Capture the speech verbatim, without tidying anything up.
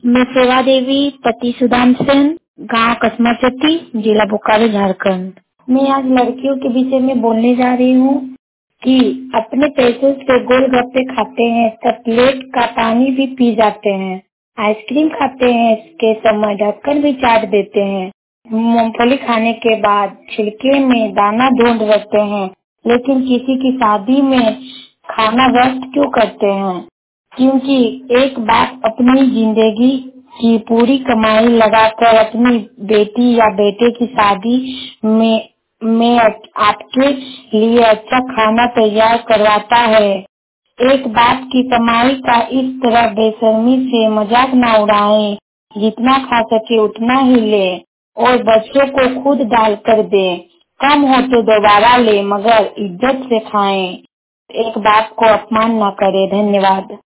मैं सेवा देवी, पति सुदाम सेन, गांव कसमा चट्टी, जिला बोकारो, झारखंड। मैं आज लड़कियों के विषय में बोलने जा रही हूँ कि अपने पैसों से गोलगप्पे खाते हैं, कटलेट का पानी भी पी जाते हैं, आइसक्रीम खाते हैं, इसके समय ढक्कन भी चाट देते हैं, मूंगफली खाने के बाद छिलके में दाना ढूंढ रखते हैं, लेकिन किसी की शादी में खाना वेस्ट क्यों करते हैं? क्योंकि एक बाप अपनी जिंदगी की पूरी कमाई लगाकर अपनी बेटी या बेटे की शादी में में आपके लिए अच्छा खाना तैयार करवाता है। एक बाप की कमाई का इस तरह बेशर्मी से मजाक न उड़ाएं। जितना खा सके उतना ही ले और बच्चों को खुद डाल कर दे। कम हो तो दोबारा ले, मगर इज्जत से खाएं। एक बाप को अपमान न करे। धन्यवाद।